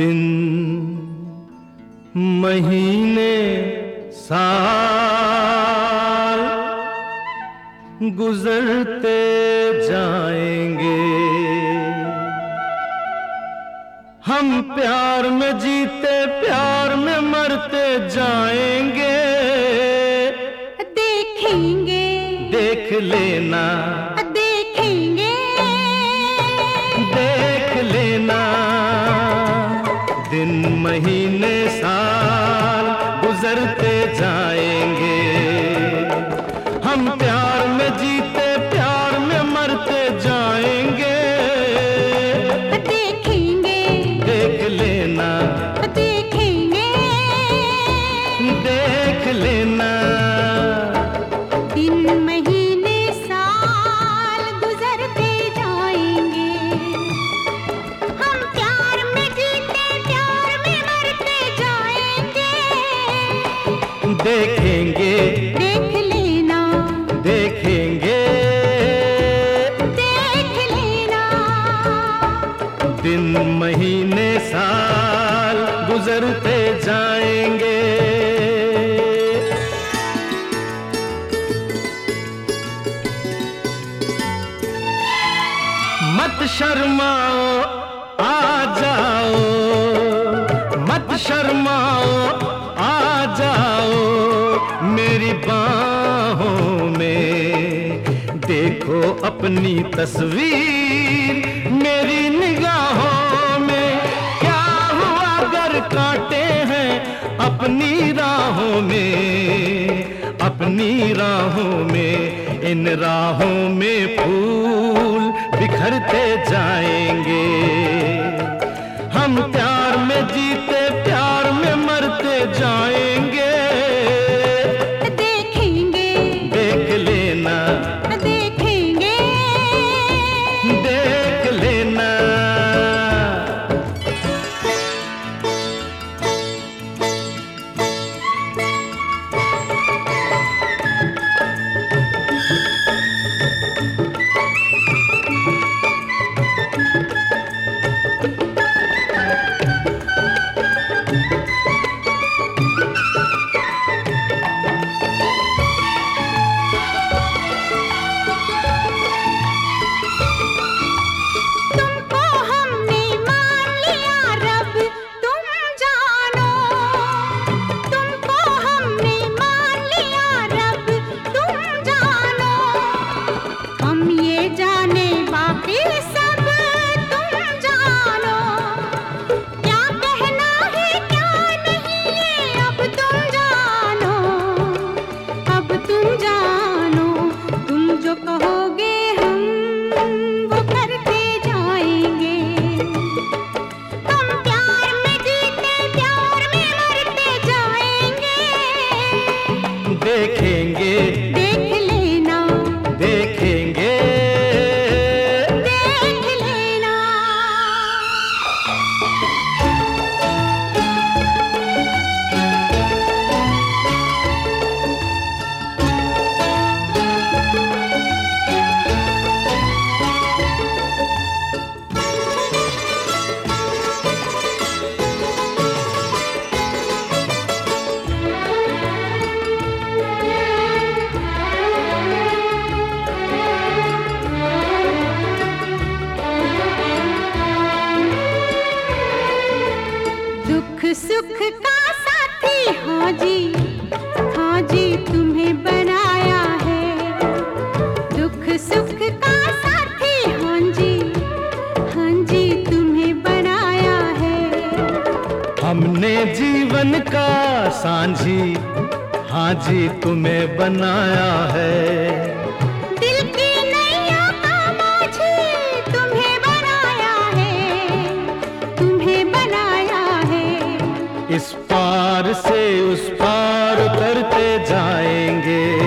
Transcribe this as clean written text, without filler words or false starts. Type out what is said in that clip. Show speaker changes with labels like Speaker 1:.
Speaker 1: दिन महीने साल गुजरते जाएंगे, हम प्यार में जीते प्यार में मरते जाएंगे।
Speaker 2: देखेंगे
Speaker 1: देख लेना,
Speaker 2: देखेंगे
Speaker 1: देख लेना, दिन महीने साल गुजरते जाएंगे, हम प्यार में जीते प्यार में मरते जाएंगे।
Speaker 2: देखेंगे
Speaker 1: देख लेना,
Speaker 2: देखेंगे
Speaker 1: देख लेना,
Speaker 2: दिन महीने साल गुजरते जाएंगे, हम प्यार में जीते प्यार में मरते जाएंगे।
Speaker 1: देखेंगे
Speaker 2: देख लेना,
Speaker 1: देखेंगे
Speaker 2: देख लेना,
Speaker 1: दिन महीने साल गुजरते जाएंगे। मत शर्माओ आ जाओ, मत शर्माओ आ जाओ मेरी बाहों में, देखो अपनी तस्वीर मेरी निगाहों में। क्या हुआ अगर कांटे हैं अपनी राहों में, अपनी राहों में, इन राहों में फूल बिखरते जाएंगे, हम प्यार में जीते प्यार में मरते जाएंगे।
Speaker 2: देखेंगे
Speaker 1: देख लेना,
Speaker 2: देखेंगे
Speaker 1: देख लेना,
Speaker 2: तुमको हमने मान लिया रब तुम जानो, तुमको हमने मान लिया रब तुम जानो, हम ये जाने बाकी सब तुम जानो, क्या कहना है क्या नहीं ये अब तुम जानो, अब तुम जानो, तुम जो कहोगे हम वो करते जाएंगे, हम प्यार में जीते प्यार में मरते जाएंगे।
Speaker 1: देखेंगे
Speaker 2: देख लेना,
Speaker 1: देखेंगे
Speaker 2: देख लेना, दुख सुख का साथी हाँ जी, हाँ जी तुम्हें बनाया है, दुख सुख का साथी हाँ जी, हाँ जी तुम्हें बनाया है,
Speaker 1: हमने जीवन का सांझी हाँ जी तुम्हें बनाया है,
Speaker 2: दिल की नैया का माझी तुम्हें बनाया है, तुम्हें बनाया है,
Speaker 1: इस पार से उस पार उतरते जाएंगे,